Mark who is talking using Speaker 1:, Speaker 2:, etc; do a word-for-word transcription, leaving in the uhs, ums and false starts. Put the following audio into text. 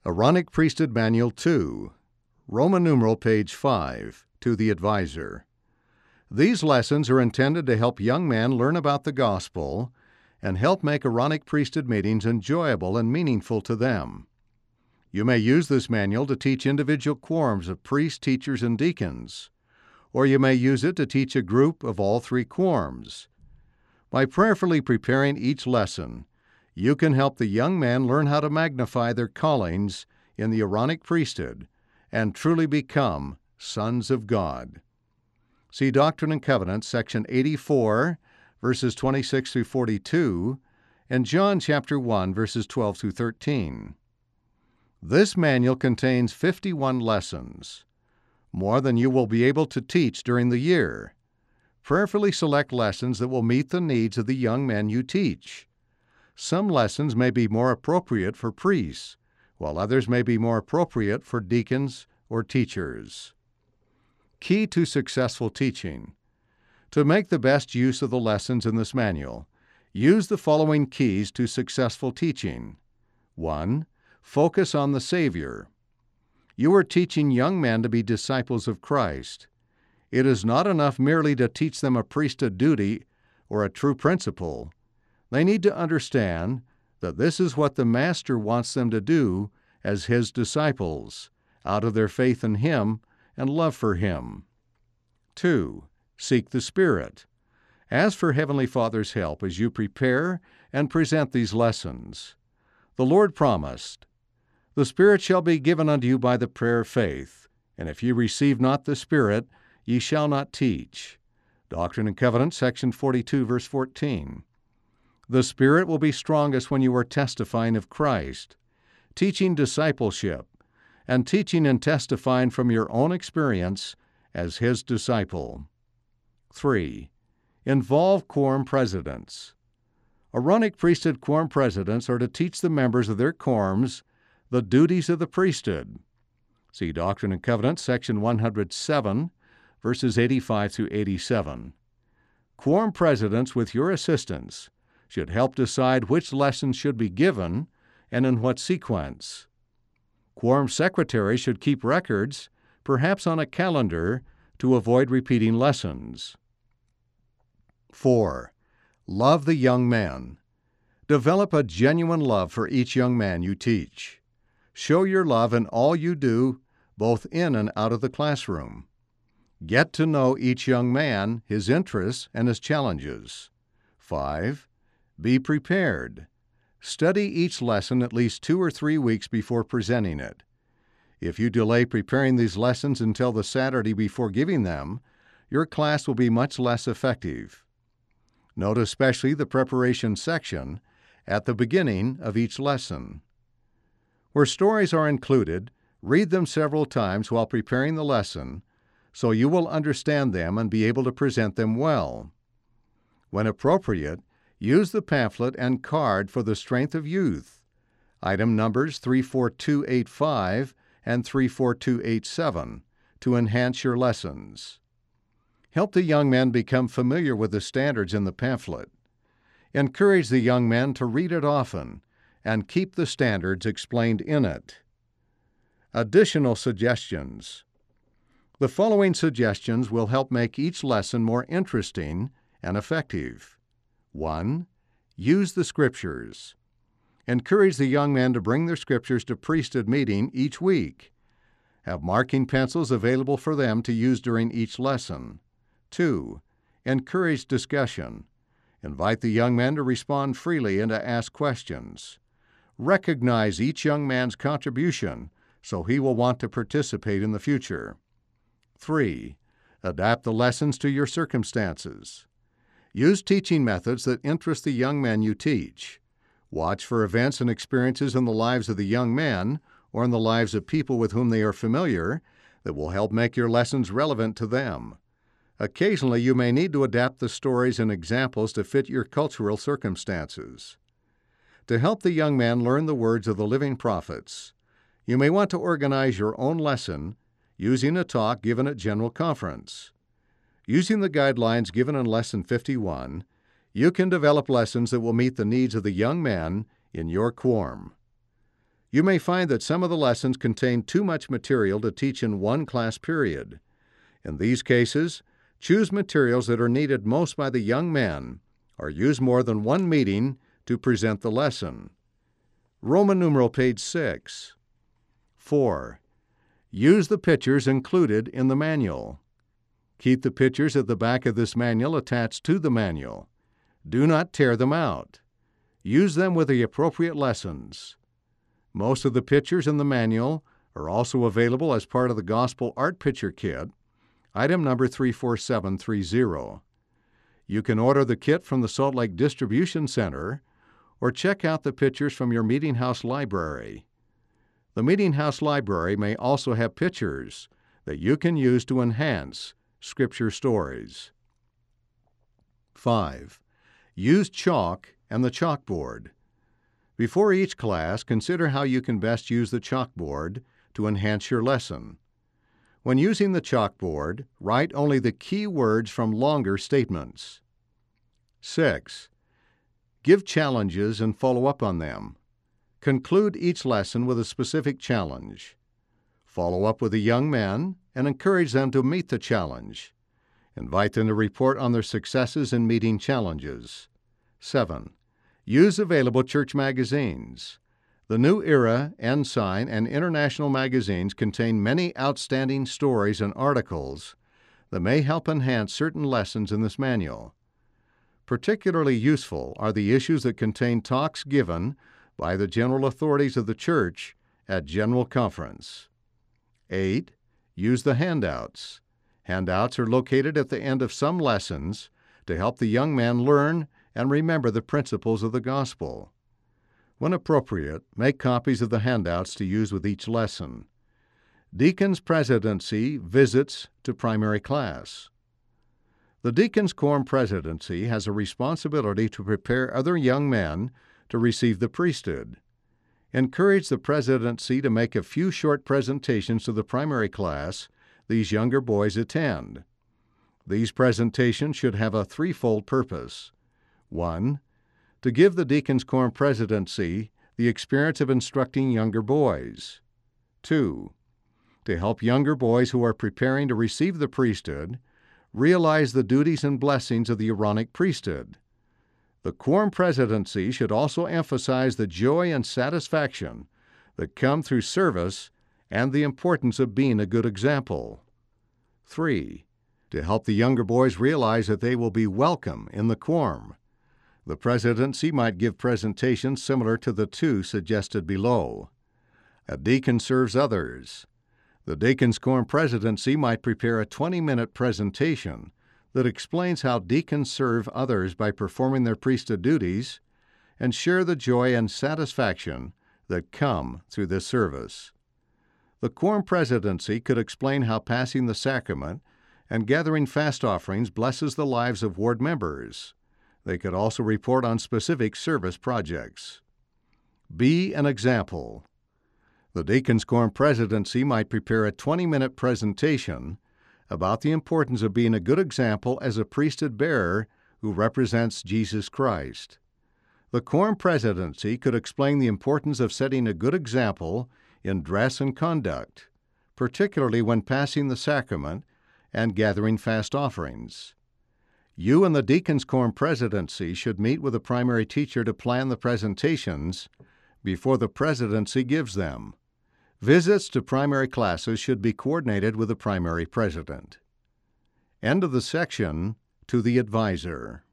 Speaker 1: Aaronic Priesthood Manual two, Roman numeral page five, to the advisor. These lessons are intended to help young men learn about the gospel and help make Aaronic priesthood meetings enjoyable and meaningful to them. You may use this manual to teach individual quorums of priests, teachers, and deacons, or you may use it to teach a group of all three quorums. By prayerfully preparing each lesson, you can help the young men learn how to magnify their callings in the Aaronic priesthood and truly become sons of God. See Doctrine and Covenants, section eighty-four, verses twenty-six through forty-two, and John chapter one, verses twelve through thirteen. This manual contains fifty-one lessons, more than you will be able to teach during the year. Prayerfully select lessons that will meet the needs of the young men you teach. Some lessons may be more appropriate for priests, while others may be more appropriate for deacons or teachers. Key to successful teaching. To make the best use of the lessons in this manual, use the following keys to successful teaching. one. Focus on the Savior. You are teaching young men to be disciples of Christ. It is not enough merely to teach them a priesthood duty or a true principle. They need to understand that this is what the Master wants them to do as His disciples, out of their faith in Him and love for Him. two. Seek the Spirit. Ask for Heavenly Father's help as you prepare and present these lessons. The Lord promised, "The Spirit shall be given unto you by the prayer of faith, and if ye receive not the Spirit, ye shall not teach." Doctrine and Covenants, section forty-two, verse fourteen. The Spirit will be strongest when you are testifying of Christ, teaching discipleship, and teaching and testifying from your own experience as His disciple. three. Involve quorum presidents. Aaronic priesthood quorum presidents are to teach the members of their quorums the duties of the priesthood. See Doctrine and Covenants, section one hundred seven, verses eighty-five through eighty-seven. Quorum presidents, with your assistance, should help decide which lessons should be given and in what sequence. Quorum secretaries should keep records, perhaps on a calendar, to avoid repeating lessons. four. Love the young man. Develop a genuine love for each young man you teach. Show your love in all you do, both in and out of the classroom. Get to know each young man, his interests, and his challenges. five. Be prepared. Study each lesson at least two or three weeks before presenting it. If you delay preparing these lessons until the Saturday before giving them, your class will be much less effective. Note especially the preparation section at the beginning of each lesson. Where stories are included, read them several times while preparing the lesson so you will understand them and be able to present them well. When appropriate, use the pamphlet and card for the Strength of Youth, item numbers three four two eight five and three four two eight seven, to enhance your lessons. Help the young men become familiar with the standards in the pamphlet. Encourage the young men to read it often and keep the standards explained in it. Additional suggestions. The following suggestions will help make each lesson more interesting and effective. one. Use the Scriptures. Encourage the young men to bring their Scriptures to priesthood meeting each week. Have marking pencils available for them to use during each lesson. two. Encourage discussion. Invite the young men to respond freely and to ask questions. Recognize each young man's contribution so he will want to participate in the future. three. Adapt the lessons to your circumstances. Use teaching methods that interest the young men you teach. Watch for events and experiences in the lives of the young men or in the lives of people with whom they are familiar that will help make your lessons relevant to them. Occasionally, you may need to adapt the stories and examples to fit your cultural circumstances. To help the young man learn the words of the living prophets, you may want to organize your own lesson using a talk given at General Conference. Using the guidelines given in Lesson fifty-one, you can develop lessons that will meet the needs of the young men in your quorum. You may find that some of the lessons contain too much material to teach in one class period. In these cases, choose materials that are needed most by the young men, or use more than one meeting to present the lesson. Roman numeral page six. four. Use the pictures included in the manual. Keep the pictures at the back of this manual attached to the manual. Do not tear them out. Use them with the appropriate lessons. Most of the pictures in the manual are also available as part of the Gospel Art Picture Kit, item number three four seven three zero. You can order the kit from the Salt Lake Distribution Center or check out the pictures from your Meeting House library. The Meeting House library may also have pictures that you can use to enhance Scripture stories. five. Use chalk and the chalkboard. Before each class, consider how you can best use the chalkboard to enhance your lesson. When using the chalkboard, write only the key words from longer statements. six. Give challenges and follow up on them. Conclude each lesson with a specific challenge. Follow up with the young men and encourage them to meet the challenge. Invite them to report on their successes in meeting challenges. seven. Use available church magazines. The New Era, Ensign, and International magazines contain many outstanding stories and articles that may help enhance certain lessons in this manual. Particularly useful are the issues that contain talks given by the general authorities of the church at General Conference. eight. Use the handouts. Handouts are located at the end of some lessons to help the young man learn and remember the principles of the gospel. When appropriate, make copies of the handouts to use with each lesson. Deacon's Presidency visits to primary class. The Deacon's Quorum Presidency has a responsibility to prepare other young men to receive the priesthood. Encourage the presidency to make a few short presentations to the primary class these younger boys attend. These presentations should have a threefold purpose. One, to give the Deacon's Quorum Presidency the experience of instructing younger boys. Two, to help younger boys who are preparing to receive the priesthood realize the duties and blessings of the Aaronic priesthood. The Quorum Presidency should also emphasize the joy and satisfaction that come through service and the importance of being a good example. Three, to help the younger boys realize that they will be welcome in the quorum. The presidency might give presentations similar to the two suggested below. A deacon serves others. The Deacon's Quorum Presidency might prepare a twenty-minute presentation that explains how deacons serve others by performing their priesthood duties and share the joy and satisfaction that come through this service. The Quorum Presidency could explain how passing the sacrament and gathering fast offerings blesses the lives of ward members. They could also report on specific service projects. Be an example. The Deacon's Quorum Presidency might prepare a twenty-minute presentation about the importance of being a good example as a priesthood bearer who represents Jesus Christ. The Quorum Presidency could explain the importance of setting a good example in dress and conduct, particularly when passing the sacrament and gathering fast offerings. You and the Deacon's Quorum Presidency should meet with the primary teacher to plan the presentations before the presidency gives them. Visits to primary classes should be coordinated with the primary president. End of the section, to the advisor.